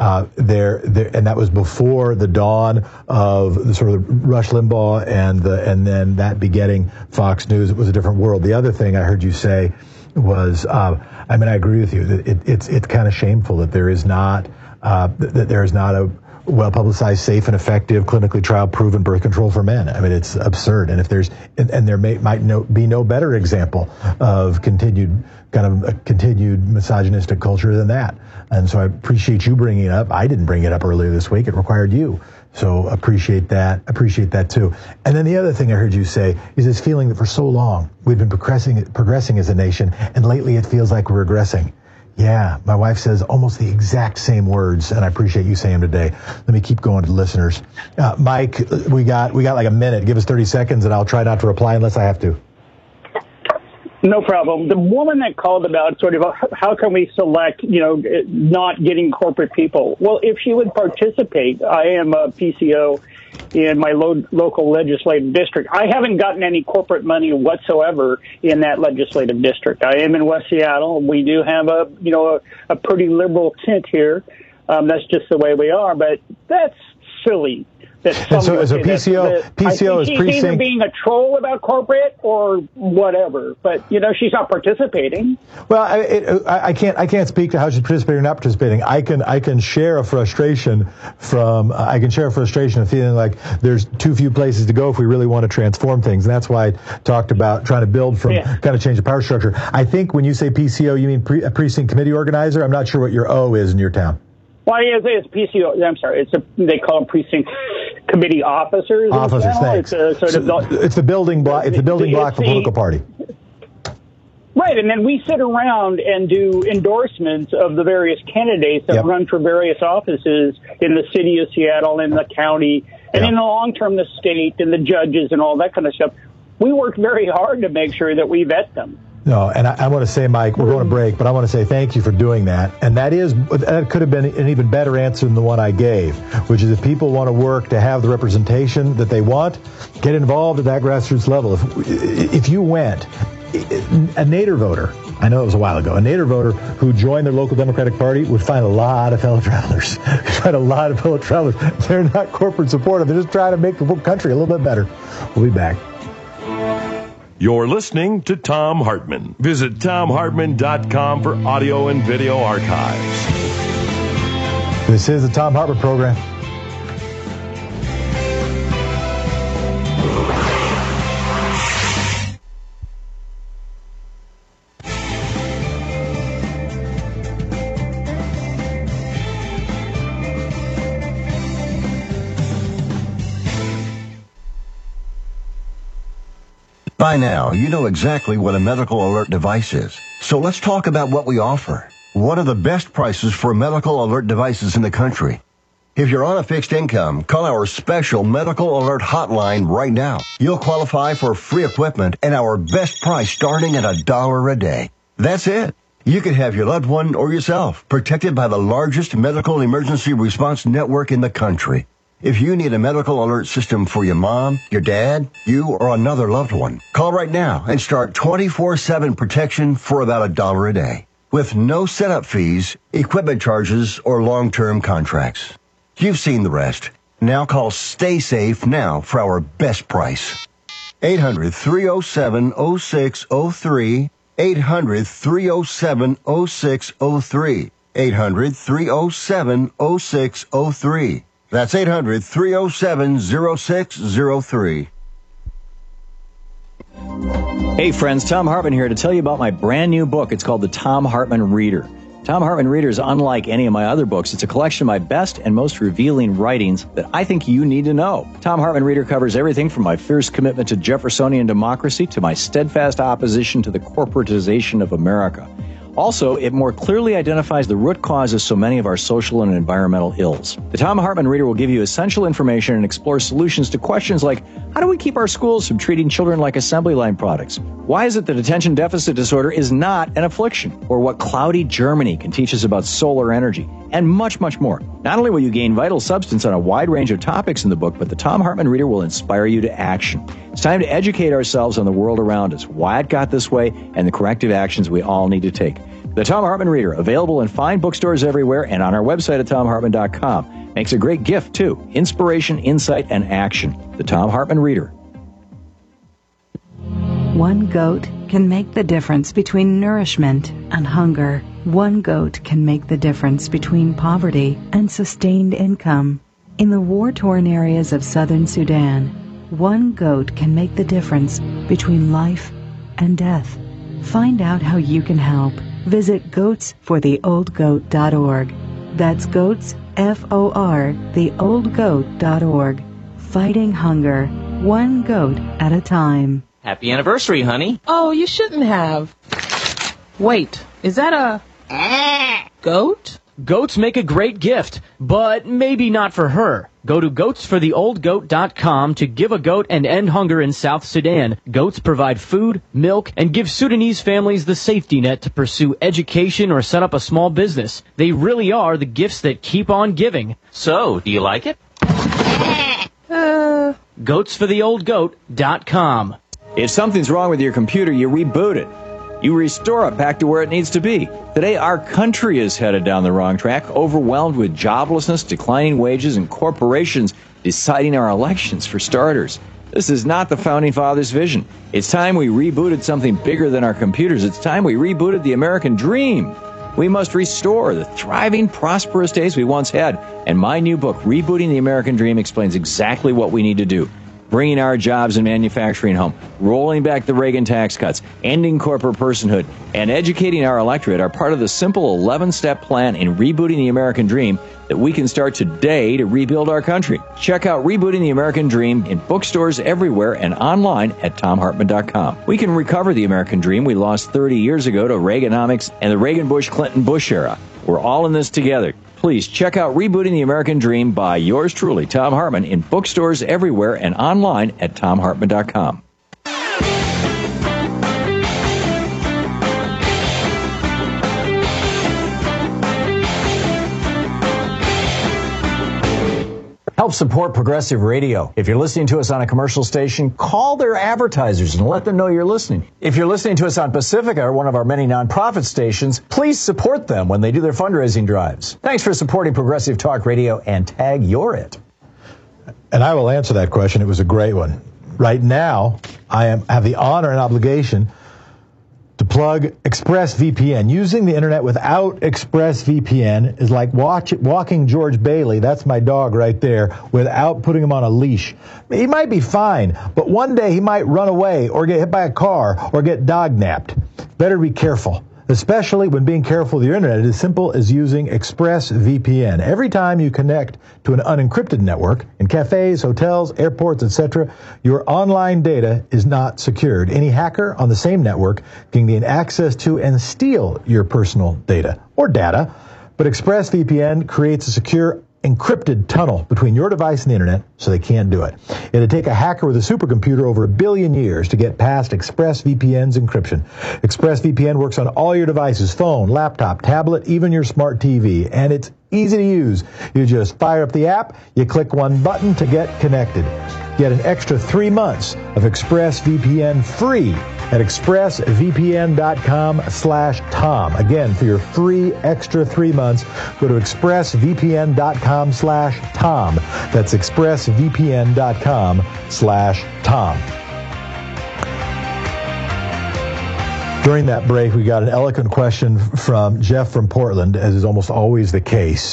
And that was before the dawn of the sort of Rush Limbaugh and then that begetting Fox News. It was a different world. The other thing I heard you say was, I agree with you. It's kind of shameful that there is not a well-publicized, safe and effective, clinically trial-proven birth control for men. I mean, it's absurd. And if there might be no better example of continued misogynistic culture than that. And so I appreciate you bringing it up. I didn't bring it up earlier this week. It required you. So appreciate that too. And then the other thing I heard you say is this feeling that for so long we've been progressing as a nation, and lately it feels like we're regressing. Yeah, my wife says almost the exact same words, and I appreciate you saying them today. Let me keep going to the listeners. Mike, we got like a minute. Give us 30 seconds, and I'll try not to reply unless I have to. No problem. The woman that called about sort of how can we select, not getting corporate people. Well, if she would participate, I am a PCO in my local legislative district. I haven't gotten any corporate money whatsoever in that legislative district. I am in West Seattle. We do have a pretty liberal tint here. That's just the way we are, but that's silly. So PCO is precinct. Either being a troll about corporate or whatever, but she's not participating. Well, I can't speak to how she's participating or not participating. I can share a frustration of feeling like there's too few places to go if we really want to transform things, and that's why I talked about trying to build from kind of change the power structure. I think when you say PCO, you mean a precinct committee organizer. I'm not sure what your O is in your town. Well, it's PCO. I'm sorry. They call them precinct committee officers. Officers, thanks. It's the building block. It's the building block for political party. Right, and then we sit around and do endorsements of the various candidates that run for various offices in the city of Seattle, in the county, and in the long term, the state and the judges and all that kind of stuff. We work very hard to make sure that we vet them. No, and I want to say, Mike, we're going to break, but I want to say thank you for doing that. And that could have been an even better answer than the one I gave, which is if people want to work to have the representation that they want, get involved at that grassroots level. If you went, a Nader voter, I know it was a while ago, a Nader voter who joined their local Democratic Party would find a lot of fellow travelers. They're not corporate supportive. They're just trying to make the country a little bit better. We'll be back. You're listening to Thom Hartmann. Visit ThomHartmann.com for audio and video archives. This is the Thom Hartmann Program. By now, you know exactly what a medical alert device is. So let's talk about what we offer. What are the best prices for medical alert devices in the country? If you're on a fixed income, call our special medical alert hotline right now. You'll qualify for free equipment and our best price starting at $1 a day. That's it. You can have your loved one or yourself protected by the largest medical emergency response network in the country. If you need a medical alert system for your mom, your dad, you, or another loved one, call right now and start 24/7 protection for about $1 a day. With no setup fees, equipment charges, or long-term contracts. You've seen the rest. Now call Stay Safe now for our best price. 800-307-0603. 800-307-0603. 800-307-0603. That's 800-307-0603. Hey friends, Thom Hartmann here to tell you about my brand new book. It's called The Thom Hartmann Reader. Thom Hartmann Reader is unlike any of my other books. It's a collection of my best and most revealing writings that I think you need to know. Thom Hartmann Reader covers everything from my fierce commitment to Jeffersonian democracy to my steadfast opposition to the corporatization of America. Also, it more clearly identifies the root cause of so many of our social and environmental ills. The Thom Hartmann Reader will give you essential information and explore solutions to questions like, how do we keep our schools from treating children like assembly line products? Why is it that attention deficit disorder is not an affliction? Or what cloudy Germany can teach us about solar energy? And much, much more. Not only will you gain vital substance on a wide range of topics in the book, but the Thom Hartmann Reader will inspire you to action. It's time to educate ourselves on the world around us, why it got this way, and the corrective actions we all need to take. The Thom Hartmann Reader, available in fine bookstores everywhere and on our website at ThomHartmann.com. Makes a great gift, too. Inspiration, insight, and action. The Thom Hartmann Reader. One goat can make the difference between nourishment and hunger. One goat can make the difference between poverty and sustained income. In the war-torn areas of southern Sudan, one goat can make the difference between life and death. Find out how you can help. Visit goatsfortheoldgoat.org. That's goats, F-O-R, theoldgoat.org. Fighting hunger, one goat at a time. Happy anniversary, honey. Oh, you shouldn't have. Wait, is that a goat? Goats make a great gift, but maybe not for her. Go to goatsfortheoldgoat.com to give a goat and end hunger in South Sudan. Goats provide food, milk, and give Sudanese families the safety net to pursue education or set up a small business. They really are the gifts that keep on giving. So, do you like it? Goatsfortheoldgoat.com. If something's wrong with your computer, you reboot it. You restore it back to where it needs to be. Today, our country is headed down the wrong track, overwhelmed with joblessness, declining wages, and corporations deciding our elections, for starters. This is not the Founding Fathers' vision. It's time we rebooted something bigger than our computers. It's time we rebooted the American dream. We must restore the thriving, prosperous days we once had. And my new book, Rebooting the American Dream, explains exactly what we need to do. Bringing our jobs and manufacturing home, rolling back the Reagan tax cuts, ending corporate personhood, and educating our electorate are part of the simple 11-step plan in rebooting the American dream that we can start today to rebuild our country. Check out Rebooting the American Dream in bookstores everywhere and online at TomHartman.com. We can recover the American dream we lost 30 years ago to Reaganomics and the Reagan-Bush-Clinton-Bush era. We're all in this together. Please check out Rebooting the American Dream by yours truly, Thom Hartmann, in bookstores everywhere and online at TomHartman.com. Help support Progressive Radio. If you're listening to us on a commercial station, call their advertisers and let them know you're listening. If you're listening to us on Pacifica, or one of our many nonprofit stations, please support them when they do their fundraising drives. Thanks for supporting Progressive Talk Radio, and tag You're It. And I will answer that question. It was a great one. Right now, I have the honor and obligation to plug ExpressVPN. Using the internet without ExpressVPN is like walking George Bailey, that's my dog right there, without putting him on a leash. He might be fine, but one day he might run away or get hit by a car or get dog-napped. Better be careful, especially when being careful with your internet. It is as simple as using ExpressVPN. Every time you connect to an unencrypted network in cafes, hotels, airports, etc., your online data is not secured. Any hacker on the same network can gain access to and steal your personal data or data, but ExpressVPN creates a secure encrypted tunnel between your device and the internet, so they can't do it. It'd take a hacker with a supercomputer over 1 billion years to get past ExpressVPN's encryption. ExpressVPN works on all your devices, phone, laptop, tablet, even your smart TV, and it's easy to use. You just fire up the app, you click one button to get connected. Get an extra 3 months of ExpressVPN free at expressvpn.com/Tom. Again, for your free extra 3 months, go to expressvpn.com/Tom. That's expressvpn.com/Tom. During that break, we got an eloquent question from Jeff from Portland, as is almost always the case,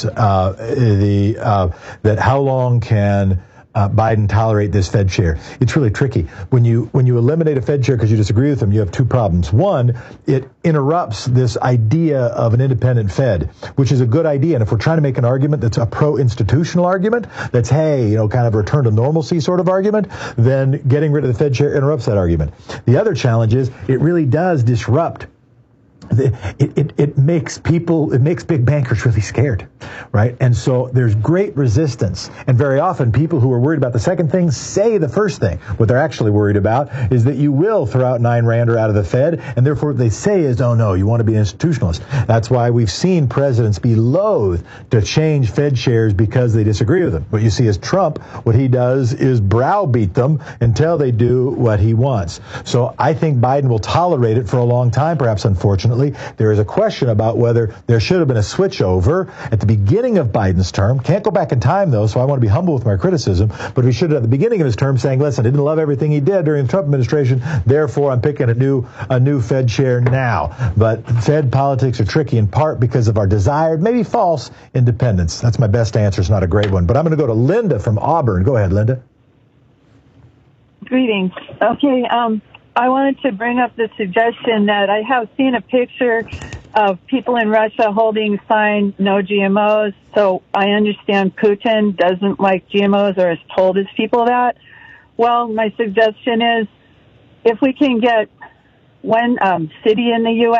that how long can Biden tolerate this Fed chair? It's really tricky. When you eliminate a Fed chair because you disagree with him, you have two problems. One, it interrupts this idea of an independent Fed, which is a good idea. And if we're trying to make an argument that's a pro-institutional argument, that's, hey, kind of return to normalcy sort of argument, then getting rid of the Fed chair interrupts that argument. The other challenge is it really does disrupt. It makes big bankers really scared, right? And so there's great resistance. And very often people who are worried about the second thing say the first thing. What they're actually worried about is that you will throw out 9 Rander out of the Fed, and therefore what they say is, oh no, you want to be an institutionalist. That's why we've seen presidents be loath to change Fed chairs because they disagree with them. What you see is Trump, what he does is browbeat them until they do what he wants. So I think Biden will tolerate it for a long time, perhaps unfortunately. There is a question about whether there should have been a switchover at the beginning of Biden's term. Can't go back in time, though, so I want to be humble with my criticism. But we should have at the beginning of his term saying, listen, I didn't love everything he did during the Trump administration, therefore I'm picking a new Fed chair now. But Fed politics are tricky in part because of our desired, maybe false, independence. That's my best answer. It's not a great one. But I'm going to go to Linda from Auburn. Go ahead, Linda. Greetings. Okay, I wanted to bring up the suggestion that I have seen a picture of people in Russia holding signs, no GMOs. So I understand Putin doesn't like GMOs or has told his people that. Well, my suggestion is if we can get one city in the U.S.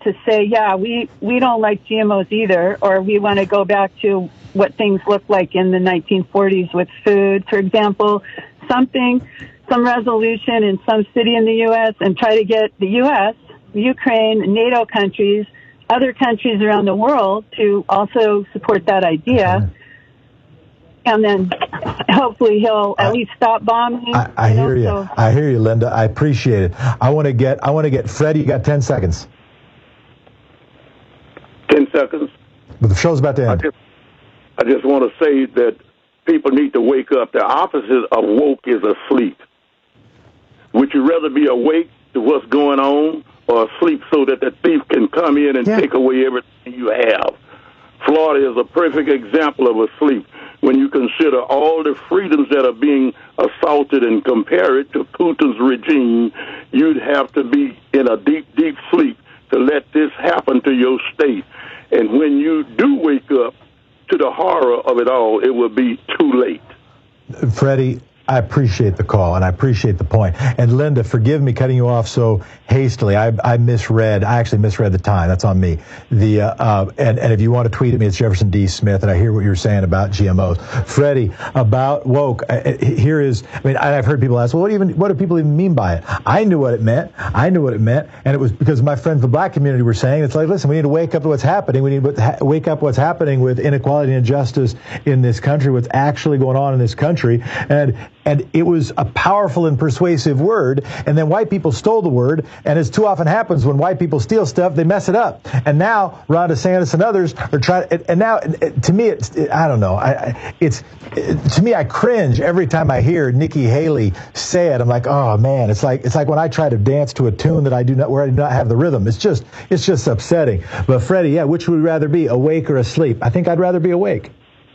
to say, yeah, we don't like GMOs either, or we want to go back to what things looked like in the 1940s with food, for example, some resolution in some city in the U.S. and try to get the U.S., Ukraine, NATO countries, other countries around the world to also support that idea. And then hopefully he'll at least stop bombing. I hear you. So. I hear you, Linda. I appreciate it. I want to get Freddie. You got 10 seconds. 10 seconds. But the show's about to end. I just want to say that people need to wake up. The opposite of woke is asleep. Would you rather be awake to what's going on or asleep so that the thief can come in and take away everything you have? Florida is a perfect example of asleep. When you consider all the freedoms that are being assaulted and compare it to Putin's regime, you'd have to be in a deep, deep sleep to let this happen to your state. And when you do wake up to the horror of it all, it will be too late. Freddie, I appreciate the call, and I appreciate the point. And Linda, forgive me cutting you off so hastily. I misread. I actually misread the time. That's on me. And if you want to tweet at me, it's Jefferson D. Smith, and I hear what you're saying about GMOs. Freddie, about woke, I've heard people ask, well, what do people even mean by it? I knew what it meant. And it was because my friends in the black community were saying, it's like, listen, we need to wake up to what's happening. We need to wake up what's happening with inequality and injustice in this country, what's actually going on in this country. And it was a powerful and persuasive word, and then white people stole the word, and as too often happens when white people steal stuff, they mess it up. And now Ron DeSantis and others are trying, and now, to me, I don't know, to me, I cringe every time I hear Nikki Haley say it. I'm like, oh man, it's like when I try to dance to a tune that I do not have the rhythm. It's just upsetting. But Freddie, yeah, which would you rather be, awake or asleep? I think I'd rather be awake.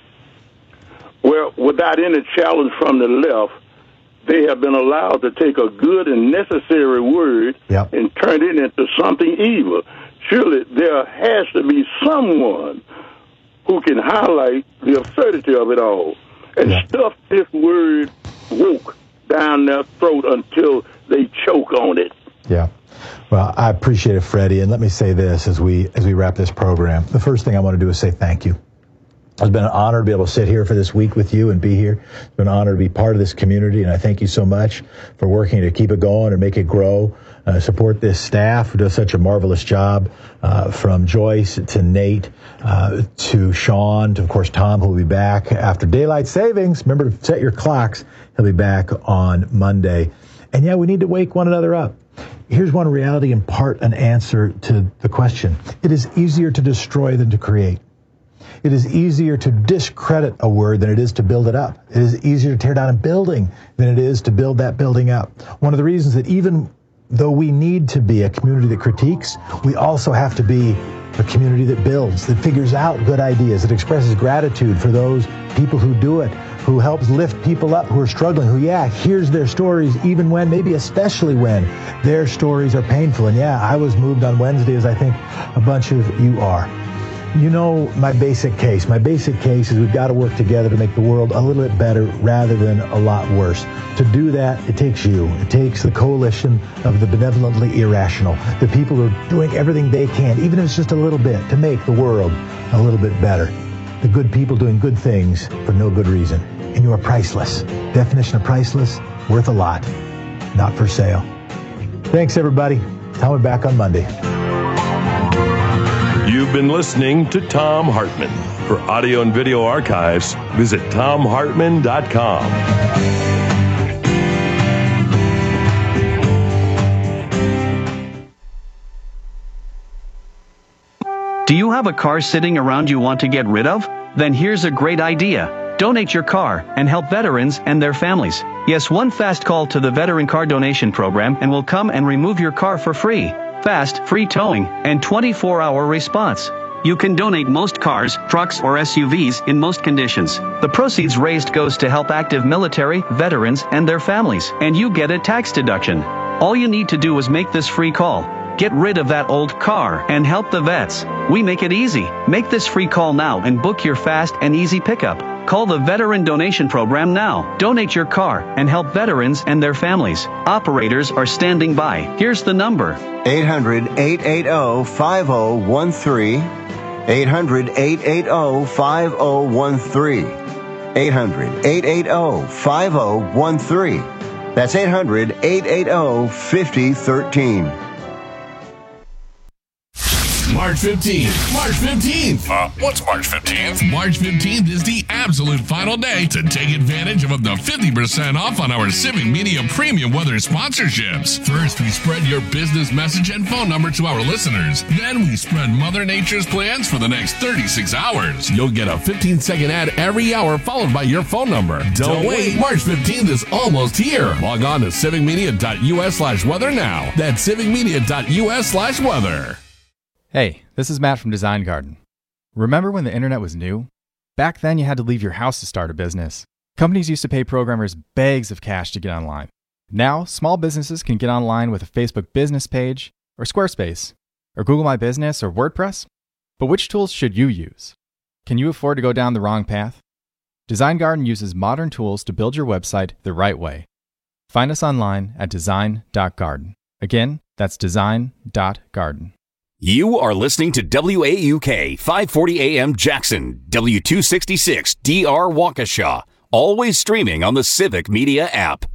Well, without any challenge from the left, they have been allowed to take a good and necessary word and turn it into something evil. Surely there has to be someone who can highlight the absurdity of it all and stuff this word woke down their throat until they choke on it. Yeah. Well, I appreciate it, Freddie. And let me say this as we wrap this program. The first thing I want to do is say thank you. It's been an honor to be able to sit here for this week with you and be here. It's been an honor to be part of this community, and I thank you so much for working to keep it going and make it grow. Support this staff who does such a marvelous job, from Joyce to Nate to Sean to, of course, Tom, who will be back after daylight savings. Remember to set your clocks. He'll be back on Monday. And yeah, we need to wake one another up. Here's one reality, in part an answer to the question. It is easier to destroy than to create. It is easier to discredit a word than it is to build it up. It is easier to tear down a building than it is to build that building up. One of the reasons that even though we need to be a community that critiques, we also have to be a community that builds, that figures out good ideas, that expresses gratitude for those people who do it, who helps lift people up who are struggling, who, hears their stories, even when, maybe especially when, their stories are painful. And I was moved on Wednesday, as I think a bunch of you are. You know, my basic case is we've got to work together to make the world a little bit better rather than a lot worse. To do that, it takes you. It takes the coalition of the benevolently irrational, the people who are doing everything they can, even if it's just a little bit, to make the world a little bit better. The good people doing good things for no good reason. And you are priceless. Definition of priceless, worth a lot, not for sale. Thanks, everybody. I'll be back on Monday. You've been listening to Thom Hartmann. For audio and video archives, visit ThomHartmann.com. Do you have a car sitting around you want to get rid of? Then here's a great idea. Donate your car and help veterans and their families. Yes, one fast call to the Veteran Car Donation Program and we'll come and remove your car for free. Fast, free towing, and 24-hour response. You can donate most cars, trucks, or SUVs in most conditions. The proceeds raised goes to help active military, veterans, and their families, and you get a tax deduction. All you need to do is make this free call. Get rid of that old car and help the vets. We make it easy. Make this free call now and book your fast and easy pickup. Call the Veteran Donation Program now. Donate your car and help veterans and their families. Operators are standing by. Here's the number. 800-880-5013. 800-880-5013. 800-880-5013. That's 800-880-5013. March 15th. March 15th. What's March 15th? March 15th is the absolute final day to take advantage of up to 50% off on our Civic Media Premium Weather sponsorships. First, we spread your business message and phone number to our listeners. Then we spread Mother Nature's plans for the next 36 hours. You'll get a 15-second ad every hour followed by your phone number. Don't wait. March 15th is almost here. Log on to civicmedia.us/weather now. That's civicmedia.us/weather. Hey, this is Matt from Design Garden. Remember when the internet was new? Back then you had to leave your house to start a business. Companies used to pay programmers bags of cash to get online. Now, small businesses can get online with a Facebook business page, or Squarespace, or Google My Business, or WordPress. But which tools should you use? Can you afford to go down the wrong path? Design Garden uses modern tools to build your website the right way. Find us online at design.garden. Again, that's design.garden. You are listening to WAUK 540 AM Jackson, W266 DR Waukesha, always streaming on the Civic Media app.